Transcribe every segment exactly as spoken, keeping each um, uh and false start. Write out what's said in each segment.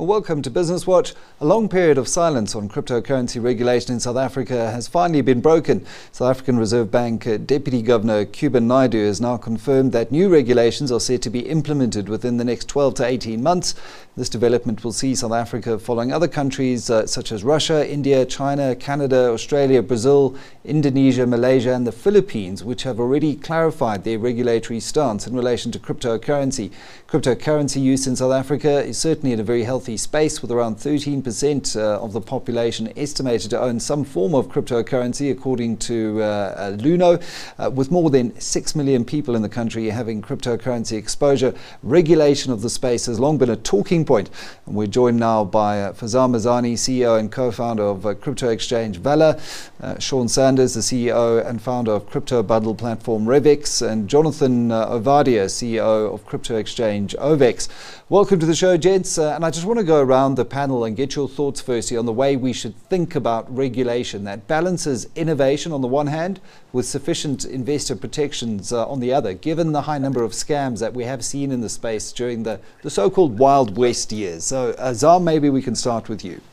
Well, welcome to Business Watch. A long period of silence on cryptocurrency regulation in South Africa has finally been broken. South African Reserve Bank uh, Deputy Governor Cuban Naidoo has now confirmed that new regulations are set to be implemented within the next twelve to eighteen months. This development will see South Africa following other countries uh, such as Russia, India, China, Canada, Australia, Brazil, Indonesia, Malaysia and the Philippines, which have already clarified their regulatory stance in relation to cryptocurrency. Cryptocurrency use in South Africa is certainly in a very healthy space, with around thirteen percent uh, of the population estimated to own some form of cryptocurrency, according to uh, uh, Luno. Uh, with more than six million people in the country having cryptocurrency exposure, regulation of the space has long been a talking point. And we're joined now by uh, Farzam Mazani, C E O and co-founder of uh, crypto exchange Valor, uh, Sean Sanders, the C E O and founder of crypto bundle platform Revix, and Jonathan uh, Ovadia, C E O of crypto exchange Ovex. Welcome to the show, gents. Uh, and I just want to go around the panel and get your thoughts firstly on the way we should think about regulation that balances innovation on the one hand with sufficient investor protections uh, on the other, given the high number of scams that we have seen in the space during the, the so-called Wild West years. So, uh, Zam, maybe we can start with you.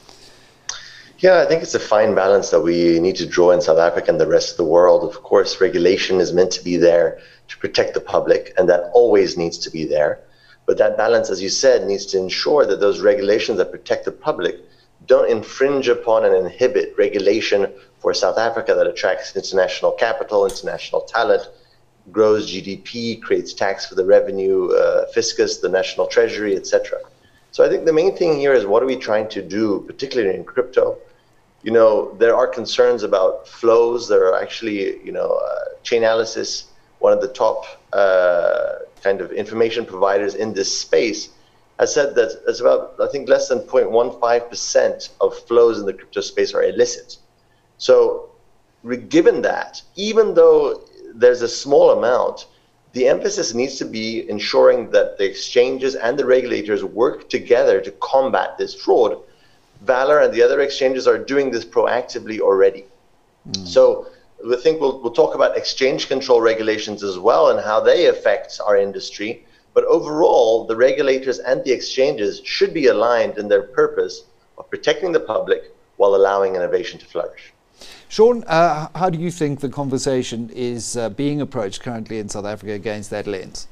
Yeah, I think it's a fine balance that we need to draw in South Africa and the rest of the world. Of course, regulation is meant to be there to protect the public, and that always needs to be there. But that balance, as you said, needs to ensure that those regulations that protect the public don't infringe upon and inhibit regulation for South Africa that attracts international capital, international talent, grows G D P, creates tax for the revenue uh, fiscus, the national treasury, et cetera. So I think the main thing here is, what are we trying to do, particularly in crypto? You know, there are concerns about flows. There are actually, you know, uh, Chainalysis, one of the top uh, kind of information providers in this space, has said that it's about, I think, less than zero point one five percent of flows in the crypto space are illicit. So given that, even though there's a small amount, the emphasis needs to be ensuring that the exchanges and the regulators work together to combat this fraud. Valor and the other exchanges are doing this proactively already. Mm. So I think we'll, we'll talk about exchange control regulations as well and how they affect our industry. But overall, the regulators and the exchanges should be aligned in their purpose of protecting the public while allowing innovation to flourish. Sean, uh, how do you think the conversation is uh, being approached currently in South Africa against that lens?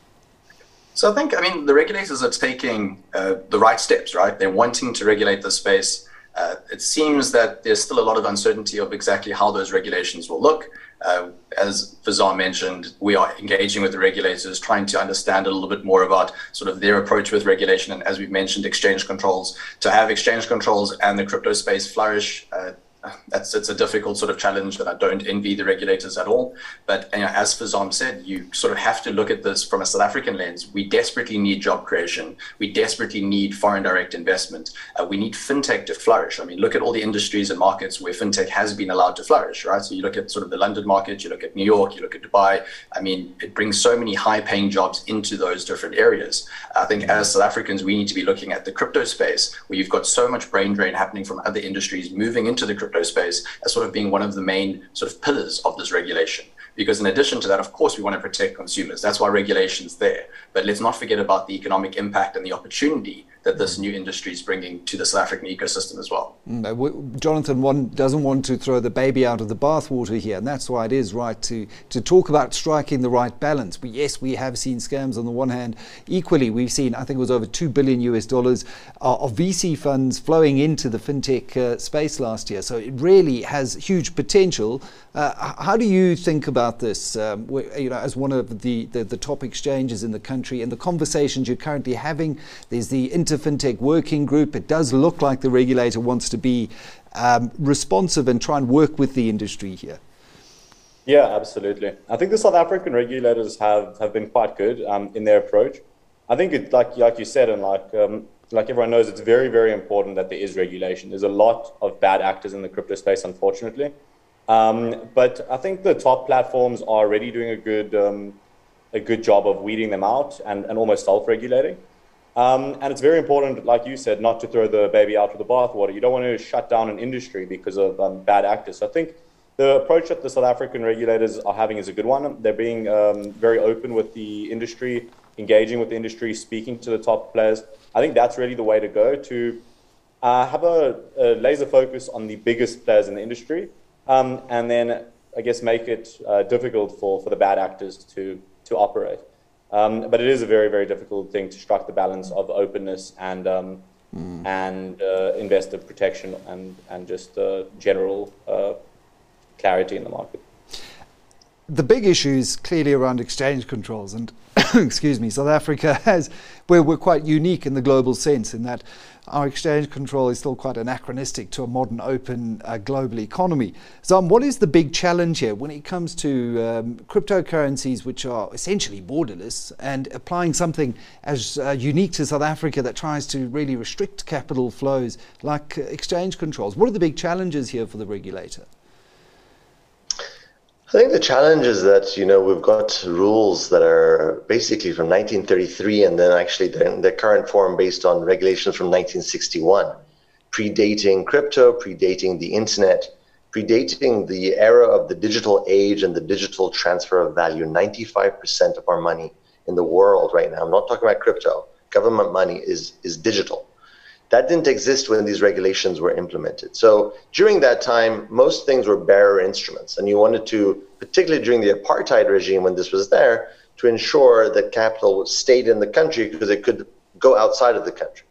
So I think, I mean, the regulators are taking uh, the right steps, right? They're wanting to regulate the space. Uh, it seems that there's still a lot of uncertainty of exactly how those regulations will look. Uh, as Farzam mentioned, we are engaging with the regulators, trying to understand a little bit more about sort of their approach with regulation. And as we've mentioned, exchange controls. To have exchange controls and the crypto space flourish, uh, That's it's a difficult sort of challenge that I don't envy the regulators at all. But you know, as Farzam said, you sort of have to look at this from a South African lens. We desperately need job creation. We desperately need foreign direct investment. Uh, we need fintech to flourish. I mean, look at all the industries and markets where fintech has been allowed to flourish, right? So you look at sort of the London market, you look at New York, you look at Dubai. I mean, it brings so many high-paying jobs into those different areas. I think as South Africans, we need to be looking at the crypto space, where you've got so much brain drain happening from other industries moving into the crypto space as sort of being one of the main sort of pillars of this regulation. Because in addition to that, of course, we want to protect consumers. That's why regulation's there. But let's not forget about the economic impact and the opportunity that this new industry is bringing to the South African ecosystem as well. Mm, Jonathan one doesn't want to throw the baby out of the bathwater here, and that's why it is right to, to talk about striking the right balance. But yes, we have seen scams on the one hand. Equally, we've seen, I think it was over two billion U S dollars uh, of V C funds flowing into the fintech uh, space last year. So it really has huge potential. Uh, how do you think about this, um, you know, as one of the, the, the top exchanges in the country and the conversations you're currently having? There's the Inter-Fintech Working Group. It does look like the regulator wants to be um, responsive and try and work with the industry here. Yeah, absolutely. I think the South African regulators have, have been quite good um, in their approach. I think, it, like like you said, and like um, like everyone knows, it's very, very important that there is regulation. There's a lot of bad actors in the crypto space, unfortunately. Um, but I think the top platforms are already doing a good um, a good job of weeding them out and, and almost self-regulating. Um, and it's very important, like you said, not to throw the baby out with the bathwater. You don't want to shut down an industry because of um, bad actors. So I think the approach that the South African regulators are having is a good one. They're being um, very open with the industry, engaging with the industry, speaking to the top players. I think that's really the way to go, to uh, have a, a laser focus on the biggest players in the industry, um, and then I guess make it uh, difficult for, for the bad actors to, to operate. Um, but it is a very, very difficult thing to strike the balance of openness and um, mm. and uh, investor protection and, and just uh, general uh, clarity in the market. The big issue is clearly around exchange controls, and excuse me, South Africa has, we're, we're quite unique in the global sense in that our exchange control is still quite anachronistic to a modern, open uh, global economy. Zam, what is the big challenge here when it comes to um, cryptocurrencies, which are essentially borderless, and applying something as uh, unique to South Africa that tries to really restrict capital flows like uh, exchange controls? What are the big challenges here for the regulator? I think the challenge is that, you know, we've got rules that are basically from nineteen thirty-three and then actually in their current form based on regulations from nineteen sixty-one, predating crypto, predating the internet, predating the era of the digital age and the digital transfer of value. ninety-five percent of our money in the world right now, I'm not talking about crypto, government money is, is digital. That didn't exist when these regulations were implemented. So during that time, most things were bearer instruments. And you wanted to, particularly during the apartheid regime when this was there, to ensure that capital stayed in the country because it could go outside of the country.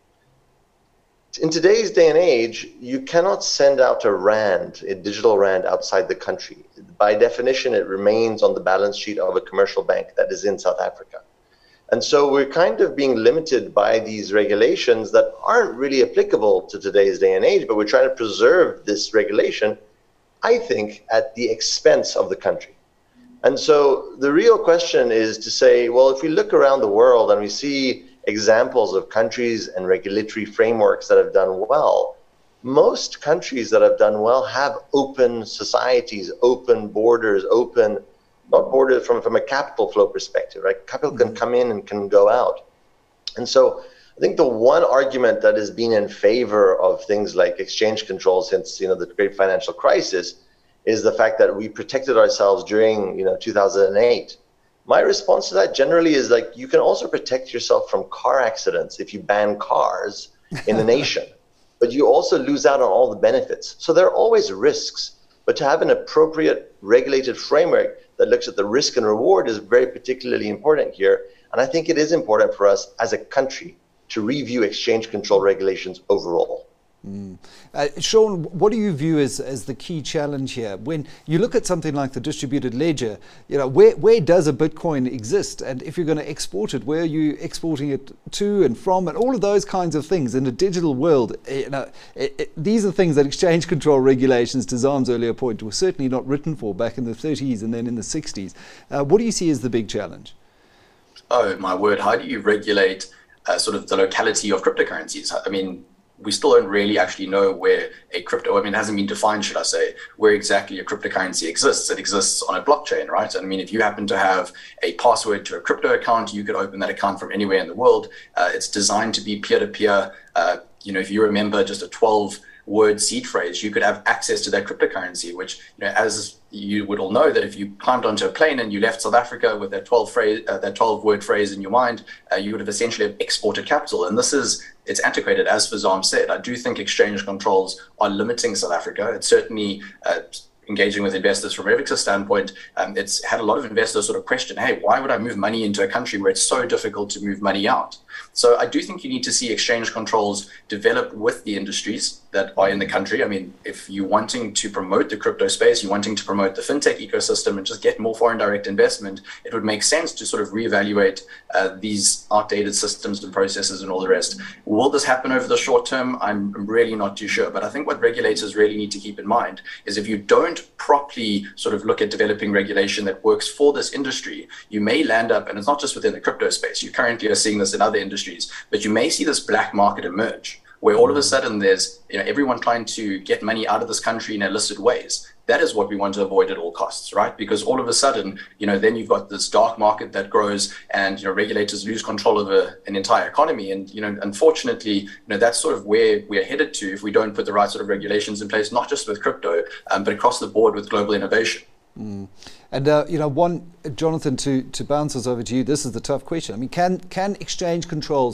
In today's day and age, you cannot send out a rand, a digital rand, outside the country. By definition, it remains on the balance sheet of a commercial bank that is in South Africa. And so we're kind of being limited by these regulations that aren't really applicable to today's day and age, but we're trying to preserve this regulation, I think, at the expense of the country. And so the real question is to say, well, if we look around the world and we see examples of countries and regulatory frameworks that have done well, most countries that have done well have open societies, open borders, open not borders from, from a capital flow perspective, right? Capital can come in and can go out. And so I think the one argument that has been in favor of things like exchange control since, you know, the great financial crisis is the fact that we protected ourselves during, you know, two thousand eight. My response to that generally is like, you can also protect yourself from car accidents if you ban cars in the nation, but you also lose out on all the benefits. So there are always risks, but to have an appropriate regulated framework that looks at the risk and reward is very particularly important here. And I think it is important for us as a country to review exchange control regulations overall. Mm. Uh, Sean, what do you view as, as the key challenge here? When you look at something like the distributed ledger, you know, where, where does a Bitcoin exist? And if you're going to export it, where are you exporting it to and from, and all of those kinds of things in a digital world? You know, it, it, these are things that exchange control regulations, to Zam's earlier point, were certainly not written for back in the thirties and then in the sixties. Uh, what do you see as the big challenge? Oh, my word. How do you regulate uh, sort of the locality of cryptocurrencies? I mean, we still don't really actually know where a crypto, I mean, it hasn't been defined, should I say, where exactly a cryptocurrency exists. It exists on a blockchain, right? I mean, if you happen to have a password to a crypto account, you could open that account from anywhere in the world. Uh, it's designed to be peer-to-peer. Uh, you know, if you remember just a twelve word seed phrase, you could have access to that cryptocurrency, which, you know, as you would all know, that if you climbed onto a plane and you left South Africa with that twelve phrase, uh, that twelve word phrase in your mind, uh, you would have essentially exported capital. And this is, it's antiquated, as Fazam said. I do think exchange controls are limiting South Africa. It's certainly uh, engaging with investors from Revix's standpoint. Um, it's had a lot of investors sort of question, hey, why would I move money into a country where it's so difficult to move money out? So I do think you need to see exchange controls develop with the industries that are in the country. I mean, if you're wanting to promote the crypto space, you're wanting to promote the fintech ecosystem and just get more foreign direct investment, it would make sense to sort of reevaluate uh, these outdated systems and processes and all the rest. Will this happen over the short term? I'm really not too sure. But I think what regulators really need to keep in mind is if you don't properly sort of look at developing regulation that works for this industry, you may land up, and it's not just within the crypto space, you currently are seeing this in other industries, but you may see this black market emerge, where all of a sudden there's, you know, everyone trying to get money out of this country in illicit ways. That is what we want to avoid at all costs, right? Because all of a sudden, you know, then you've got this dark market that grows, and, you know, regulators lose control of a, an entire economy. And, you know, unfortunately, you know, that's sort of where we're headed to if we don't put the right sort of regulations in place, not just with crypto, um, but across the board with global innovation. Mm. And, uh, you know, one, Jonathan, to, to bounce us over to you, this is the tough question. I mean, can, can exchange controls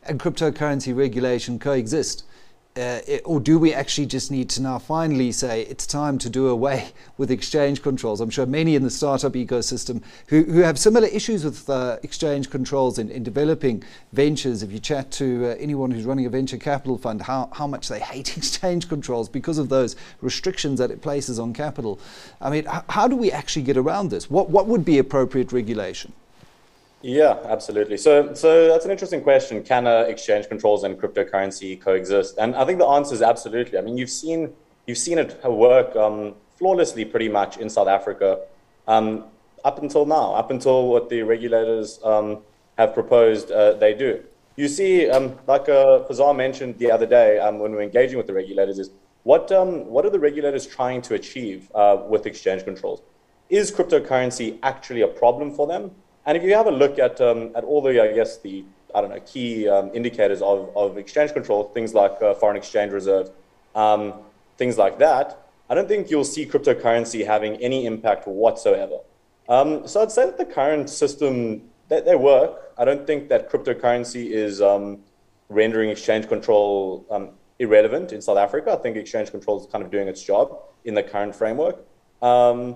and cryptocurrency regulation coexist? Uh, it, or do we actually just need to now finally say it's time to do away with exchange controls? I'm sure many in the startup ecosystem who, who have similar issues with uh, exchange controls in, in developing ventures. If you chat to uh, anyone who's running a venture capital fund, how, how much they hate exchange controls because of those restrictions that it places on capital. I mean, h- how do we actually get around this? What, what would be appropriate regulation? Yeah, absolutely. So, so that's an interesting question. Can uh, exchange controls and cryptocurrency coexist? And I think the answer is absolutely. I mean, you've seen you've seen it work um, flawlessly, pretty much in South Africa, um, up until now, up until what the regulators um, have proposed uh, they do. You see, um, like uh, Fazal mentioned the other day um, when we were engaging with the regulators, is what um, what are the regulators trying to achieve uh, with exchange controls? Is cryptocurrency actually a problem for them? And if you have a look at um, at all the, I guess, the, I don't know, key um, indicators of, of exchange control, things like uh, foreign exchange reserve, um, things like that, I don't think you'll see cryptocurrency having any impact whatsoever. Um, so I'd say that the current system, they, they work. I don't think that cryptocurrency is um, rendering exchange control um, irrelevant in South Africa. I think exchange control is kind of doing its job in the current framework. Um,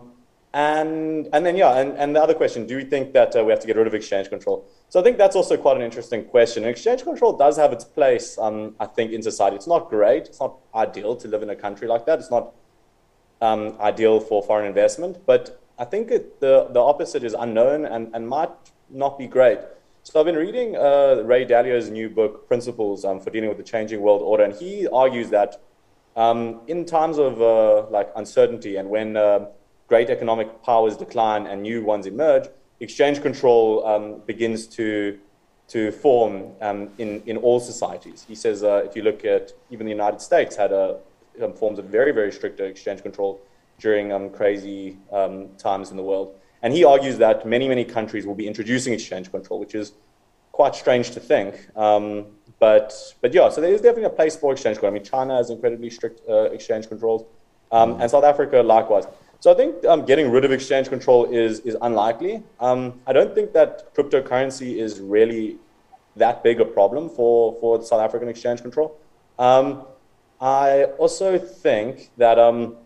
And and then, yeah, and, and the other question, do we think that uh, we have to get rid of exchange control? So I think that's also quite an interesting question. And exchange control does have its place, um, I think, in society. It's not great. It's not ideal to live in a country like that. It's not um, ideal for foreign investment. But I think it, the, the opposite is unknown and, and might not be great. So I've been reading uh, Ray Dalio's new book, Principles um, for Dealing with the Changing World Order. And he argues that um, in times of uh, like uncertainty and when uh, great economic powers decline and new ones emerge, exchange control um, begins to to form um, in, in all societies. He says uh, if you look at even the United States had a, um, forms of very, very strict exchange control during um, crazy um, times in the world. And he argues that many, many countries will be introducing exchange control, which is quite strange to think. Um, but, but yeah, so there is definitely a place for exchange control. I mean, China has incredibly strict uh, exchange controls, um, and South Africa likewise. So I think um, getting rid of exchange control is is unlikely. Um, I don't think that cryptocurrency is really that big a problem for, for South African exchange control. Um, I also think that um,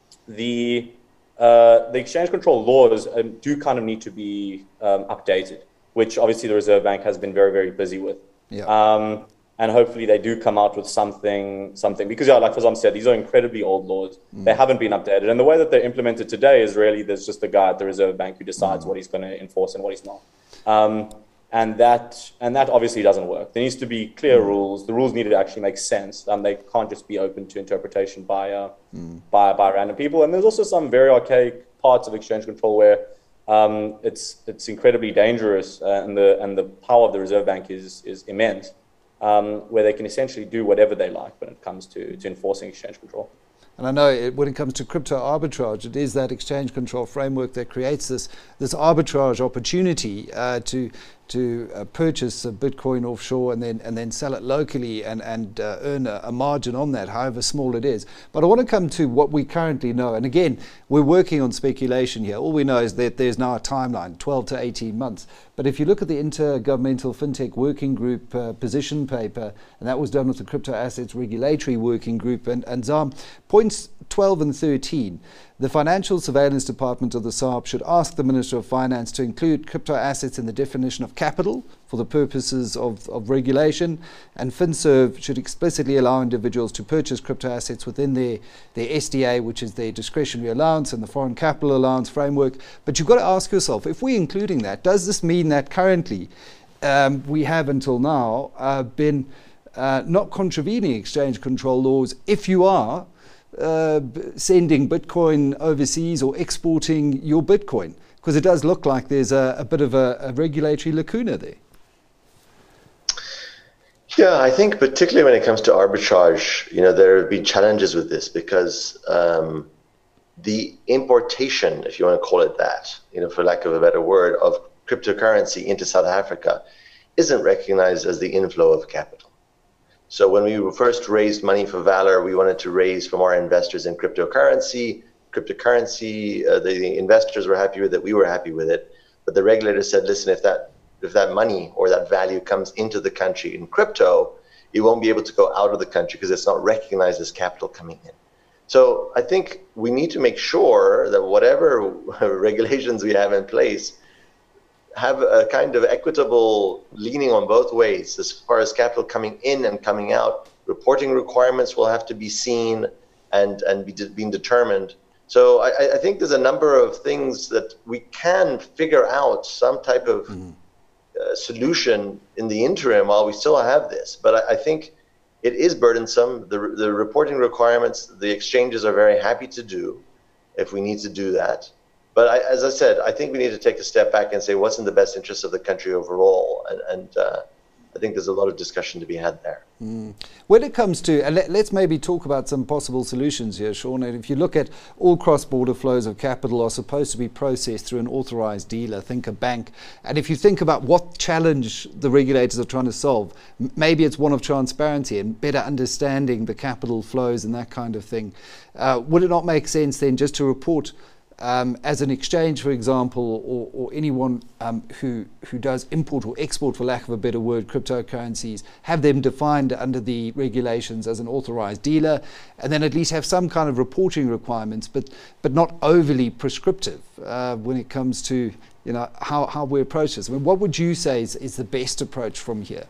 the uh, the exchange control laws um, do kind of need to be um, updated, which obviously the Reserve Bank has been very, very busy with. Yeah. Um, and hopefully they do come out with something, something because, yeah, like Fazam said, these are incredibly old laws. Mm. They haven't been updated. And the way that they're implemented today is really there's just a guy at the Reserve Bank who decides mm. what he's going to enforce and what he's not. Um, and that and that obviously doesn't work. There needs to be clear mm. rules. The rules need to actually make sense. Um, they can't just be open to interpretation by, uh, mm. by, by random people. And there's also some very archaic parts of exchange control where um, it's it's incredibly dangerous uh, and the and the power of the Reserve Bank is is immense. Um, where they can essentially do whatever they like when it comes to, to enforcing exchange control. And I know it, when it comes to crypto arbitrage, it is that exchange control framework that creates this this arbitrage opportunity uh, to to uh, purchase a Bitcoin offshore and then and then sell it locally and and uh, earn a, a margin on that, however small it is. But I want to come to what we currently know. And again, we're working on speculation here. All we know is that there's now a timeline, twelve to eighteen months. But if you look at the Intergovernmental FinTech Working Group uh, position paper, and that was done with the Crypto Assets Regulatory Working Group, and, and Zam, points twelve and thirteen, the Financial Surveillance Department of the S A R B should ask the Minister of Finance to include crypto assets in the definition of capital for the purposes of, of regulation, and FinServ should explicitly allow individuals to purchase crypto assets within their, their S D A, which is their discretionary allowance and the foreign capital allowance framework. But you've got to ask yourself, if we're including that, does this mean that currently um, we have until now uh, been uh, not contravening exchange control laws if you are uh, sending Bitcoin overseas or exporting your Bitcoin? Because it does look like there's a, a bit of a, a regulatory lacuna there. Yeah, I think particularly when it comes to arbitrage, you know, there have been challenges with this because um, the importation, if you want to call it that, you know, for lack of a better word, of cryptocurrency into South Africa isn't recognized as the inflow of capital. So when we first raised money for Valor, we wanted to raise from our investors in cryptocurrency. Cryptocurrency, uh, the investors were happy with it, we were happy with it. But the regulator said, listen, if that if that money or that value comes into the country in crypto, it won't be able to go out of the country because it's not recognized as capital coming in. So I think we need to make sure that whatever regulations we have in place have a kind of equitable leaning on both ways as far as capital coming in and coming out. Reporting requirements will have to be seen and, and be de- being determined. So I, I think there's a number of things that we can figure out some type of mm-hmm. uh, solution in the interim while we still have this. But I, I think it is burdensome. The, the reporting requirements, the exchanges are very happy to do if we need to do that. But I, as I said, I think we need to take a step back and say what's in the best interest of the country overall. And, and uh, I think there's a lot of discussion to be had there. Mm. When it comes to, and let, let's maybe talk about some possible solutions here, Sean. And if you look at all cross-border flows of capital are supposed to be processed through an authorized dealer, think a bank. And if you think about what challenge the regulators are trying to solve, m- maybe it's one of transparency and better understanding the capital flows and that kind of thing. Uh, would it not make sense then just to report Um, as an exchange, for example, or, or anyone um, who who does import or export, for lack of a better word, cryptocurrencies, have them defined under the regulations as an authorized dealer, and then at least have some kind of reporting requirements, but but not overly prescriptive uh, when it comes to you know how, how we approach this. I mean, what would you say is, is the best approach from here?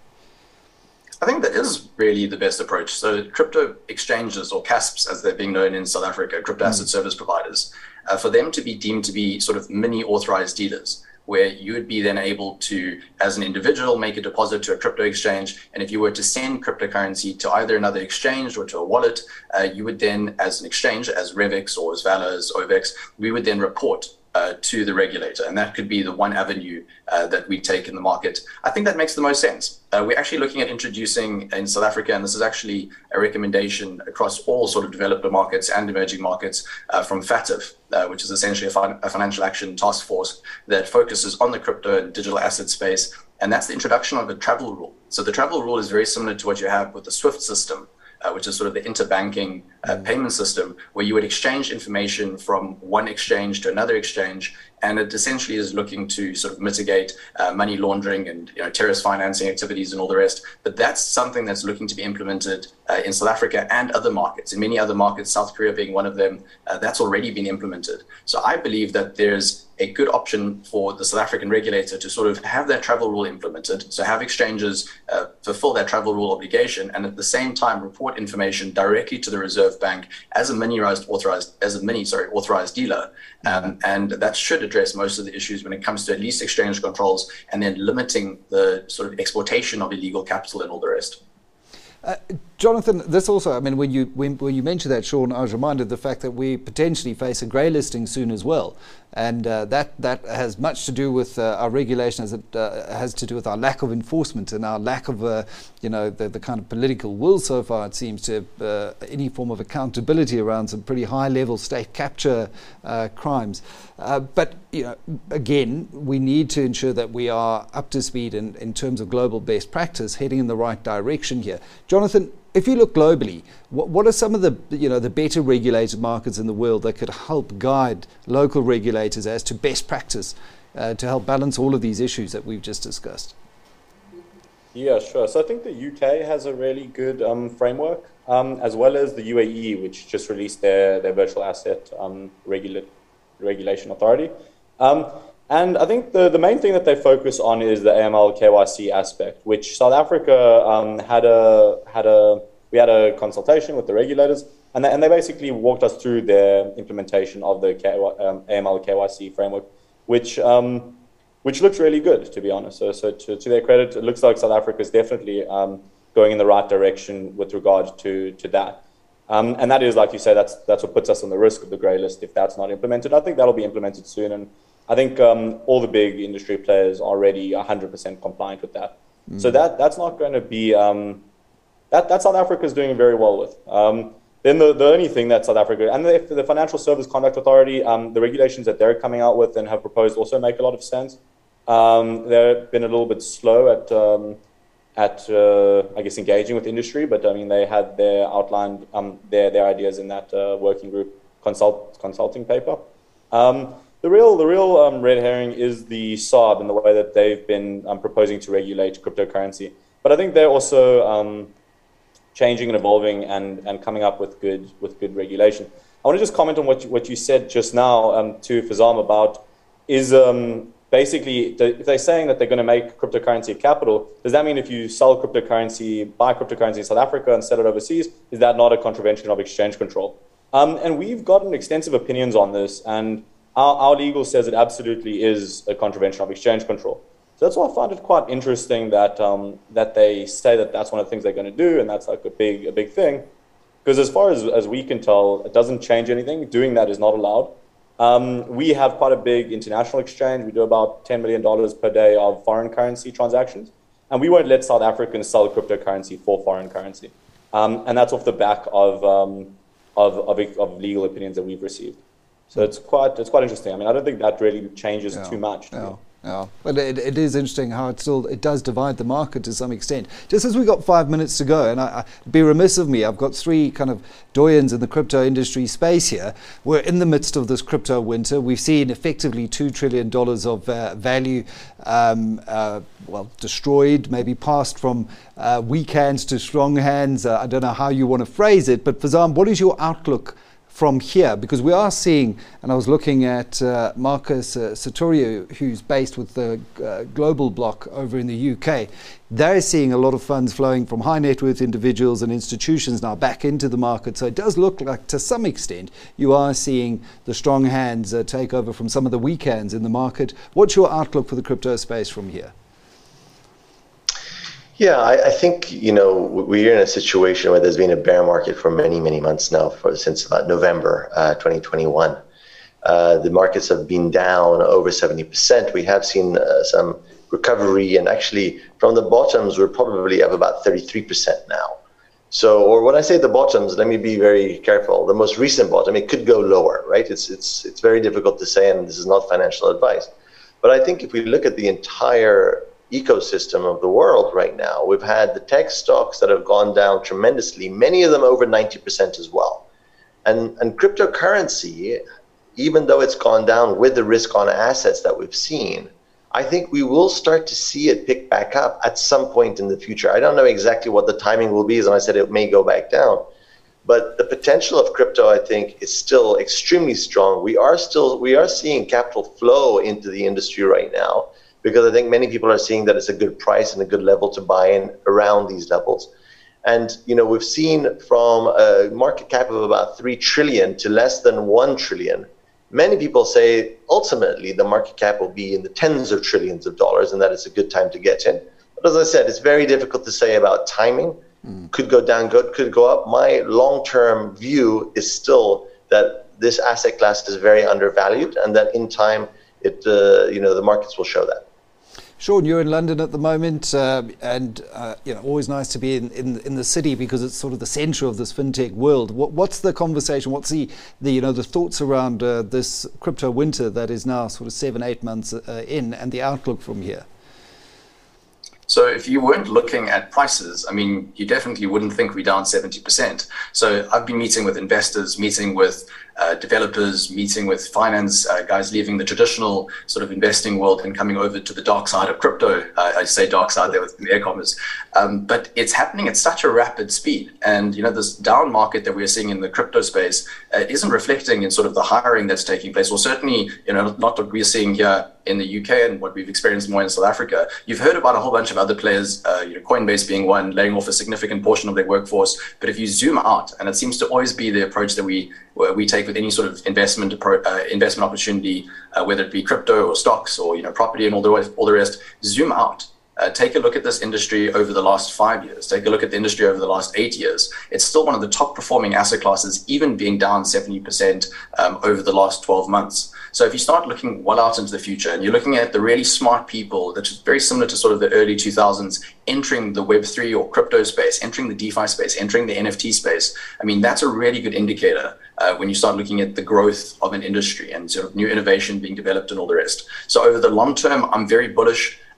I think that is really the best approach. So crypto exchanges, or C A S Ps as they're being known in South Africa, crypto asset mm. service providers, uh, for them to be deemed to be sort of mini authorized dealers, where you would be then able to, as an individual, make a deposit to a crypto exchange. And if you were to send cryptocurrency to either another exchange or to a wallet, uh, you would then, as an exchange, as Revix or as Vala, as Ovex, we would then report Uh, to the regulator, and that could be the one avenue uh, that we take in the market. I think that makes the most sense. Uh, we're actually looking at introducing in South Africa, and this is actually a recommendation across all sort of developed markets and emerging markets uh, from FATF, uh, which is essentially a, fin- a financial action task force that focuses on the crypto and digital asset space, and that's the introduction of a travel rule. So the travel rule is very similar to what you have with the SWIFT system, Uh, which is sort of the interbanking uh, payment system, where you would exchange information from one exchange to another exchange, and it essentially is looking to sort of mitigate uh, money laundering and you know, terrorist financing activities and all the rest. But that's something that's looking to be implemented uh, in South Africa and other markets. In many other markets, South Korea being one of them, uh, that's already been implemented. So I believe that there's a good option for the South African regulator to sort of have that travel rule implemented. So have exchanges uh, fulfill that travel rule obligation, and at the same time report information directly to the Reserve Bank as a mini-authorized, authorized, as a mini, sorry, authorized dealer. Um, and that should address most of the issues when it comes to at least exchange controls and then limiting the sort of exportation of illegal capital and all the rest. Uh, Jonathan, this also, I mean, when you when, when you mentioned that, Sean, I was reminded of the fact that we potentially face a grey listing soon as well. And uh, that, that has much to do with uh, our regulation, as it uh, has to do with our lack of enforcement and our lack of, uh, you know, the, the kind of political will so far, it seems, to uh, any form of accountability around some pretty high-level state capture uh, crimes. Uh, but, you know, again, we need to ensure that we are up to speed in, in terms of global best practice, heading in the right direction here. Jonathan, if you look globally, what, what are some of the you know the better regulated markets in the world that could help guide local regulators as to best practice uh, to help balance all of these issues that we've just discussed? Yeah, sure. So I think the U K has a really good um, framework, um, as well as the U A E, which just released their, their virtual asset um, regula- regulation authority. Um, And I think the, the main thing that they focus on is the A M L K Y C aspect, which South Africa um, had a had a we had a consultation with the regulators, and they, and they basically walked us through their implementation of the K, um, A M L K Y C framework, which um, which looks really good, to be honest. So, so to, to their credit, it looks like South Africa is definitely um, going in the right direction with regard to to that. Um, and that is, like you say, that's that's what puts us on the risk of the grey list if that's not implemented. I think that'll be implemented soon, and I think um, all the big industry players are already one hundred percent compliant with that. Mm. So that that's not going to be, um, that, that South Africa is doing very well with. Um, then the, the only thing that South Africa, and the, the Financial Service Conduct Authority, um, the regulations that they're coming out with and have proposed also make a lot of sense. Um, they've been a little bit slow at, um, at uh, I guess, engaging with industry, but I mean, they had their outlined um, their, their ideas in that uh, working group consult, consulting paper. Um, The real, the real um, red herring is the S A R B and the way that they've been um, proposing to regulate cryptocurrency. But I think they're also um, changing and evolving and, and coming up with good with good regulation. I want to just comment on what you, what you said just now um, to Fazam about is um, basically if they're saying that they're going to make cryptocurrency a capital, does that mean if you sell cryptocurrency, buy cryptocurrency in South Africa and sell it overseas, is that not a contravention of exchange control? Um, and we've gotten extensive opinions on this, and our, our legal says it absolutely is a contravention of exchange control. So that's why I find it quite interesting that um, that they say that that's one of the things they're going to do, and that's like a big a big thing. Because as far as, as we can tell, it doesn't change anything. Doing that is not allowed. Um, we have quite a big international exchange. We do about ten million dollars per day of foreign currency transactions. And we won't let South Africans sell cryptocurrency for foreign currency. Um, and that's off the back of, um, of, of, of legal opinions that we've received. So it's quite, it's quite interesting. I mean, I don't think that really changes yeah, too much. Yeah. Yeah, but it, it is interesting how it still it does divide the market to some extent. Just as we got five minutes to go, and I, I'd be remiss of me, I've got three kind of doyens in the crypto industry space here. We're in the midst of this crypto winter. We've seen effectively two trillion dollars of uh, value, um, uh, well, destroyed, maybe passed from uh, weak hands to strong hands. Uh, I don't know how you want to phrase it, but Fazam, what is your outlook from here? Because we are seeing, and I was looking at uh, Marcus uh, Sartorio, who's based with the uh, Global Block over in the U K. They're seeing a lot of funds flowing from high net worth individuals and institutions now back into the market. So it does look like, to some extent, you are seeing the strong hands uh, take over from some of the weak hands in the market. What's your outlook for the crypto space from here? Yeah, I, I think, you know, we're in a situation where there's been a bear market for many, many months now, for since about November uh, twenty twenty-one. Uh, the markets have been down over seventy percent. We have seen uh, some recovery, and actually from the bottoms, we're probably up about thirty-three percent now. So, or when I say the bottoms, let me be very careful. The most recent bottom, it could go lower, right? It's, it's, it's very difficult to say, and this is not financial advice. But I think if we look at the entire ecosystem of the world right now, we've had the tech stocks that have gone down tremendously, many of them over ninety percent as well. And, and cryptocurrency, even though it's gone down with the risk on assets that we've seen, I think we will start to see it pick back up at some point in the future. I don't know exactly what the timing will be. As I said, it may go back down. But the potential of crypto, I think, is still extremely strong. We are still, we are seeing capital flow into the industry right now, because I think many people are seeing that it's a good price and a good level to buy in around these levels. And, you know, we've seen from a market cap of about three trillion to less than one trillion. Many people say ultimately the market cap will be in the tens of trillions of dollars, and that it's a good time to get in. But as I said, it's very difficult to say about timing. Mm. Could go down, good, could go up. My long-term view is still that this asset class is very undervalued, and that in time, it, uh, you know, the markets will show that. Sean, you're in London at the moment, uh, and uh, you know, always nice to be in, in in the city because it's sort of the centre of this fintech world. What, what's the conversation? What's the, the you know the thoughts around uh, this crypto winter that is now sort of seven, eight months uh, in, and the outlook from here? So if you weren't looking at prices, I mean, you definitely wouldn't think we're down seventy percent. So I've been meeting with investors, meeting with uh, developers, meeting with finance uh, guys leaving the traditional sort of investing world and coming over to the dark side of crypto. Uh, I say dark side there with the air commas. Um, but it's happening at such a rapid speed. And, you know, this down market that we're seeing in the crypto space uh, isn't reflecting in sort of the hiring that's taking place. Well, certainly, you know, not what we're seeing here in the U K and what we've experienced more in South Africa. You've heard about a whole bunch of other players, uh, you know, Coinbase being one, laying off a significant portion of their workforce. But if you zoom out, and it seems to always be the approach that we we take with any sort of investment uh, investment opportunity, uh, whether it be crypto or stocks or, you know, property and all the all the rest, zoom out. Uh, take a look at this industry over the last five years. Take a look at the industry over the last eight years. It's still one of the top performing asset classes, even being down seventy percent um, over the last twelve months. So if you start looking well out into the future and you're looking at the really smart people, that's very similar to sort of the early two thousands, entering the Web three or crypto space, entering the DeFi space, entering the N F T space, I mean, that's a really good indicator uh, when you start looking at the growth of an industry and sort of new innovation being developed and all the rest. So over the long term, I'm very bullish.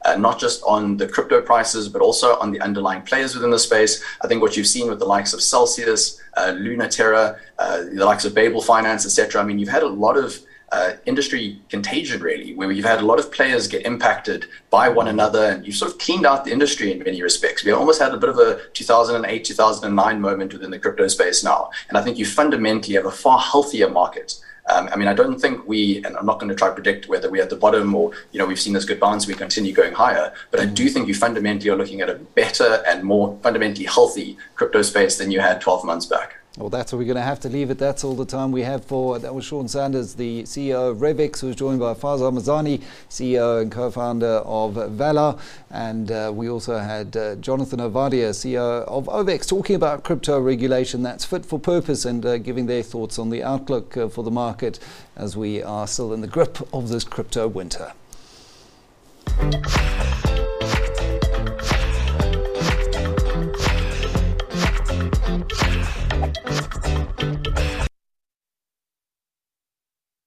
uh, not just on the crypto prices, but also on the underlying players within the space. I think what you've seen with the likes of Celsius, uh, Luna Terra, uh, the likes of Babel Finance, et cetera. I mean, you've had a lot of uh, industry contagion, really, where you've had a lot of players get impacted by one another, and you've sort of cleaned out the industry in many respects. We almost had a bit of a two thousand eight, two thousand nine moment within the crypto space now. And I think you fundamentally have a far healthier market. Um, I mean, I don't think we, and I'm not going to try to predict whether we're at the bottom or, you know, we've seen this good bounce, we continue going higher. But I do think you fundamentally are looking at a better and more fundamentally healthy crypto space than you had twelve months back. Well, that's what we're going to have to leave it. That's all the time we have for. That was Sean Sanders, the C E O of Revex, who was joined by Farzar Mazani, C E O and co-founder of Valar. And uh, we also had uh, Jonathan Ovadia, C E O of Ovex, talking about crypto regulation that's fit for purpose and uh, giving their thoughts on the outlook uh, for the market as we are still in the grip of this crypto winter.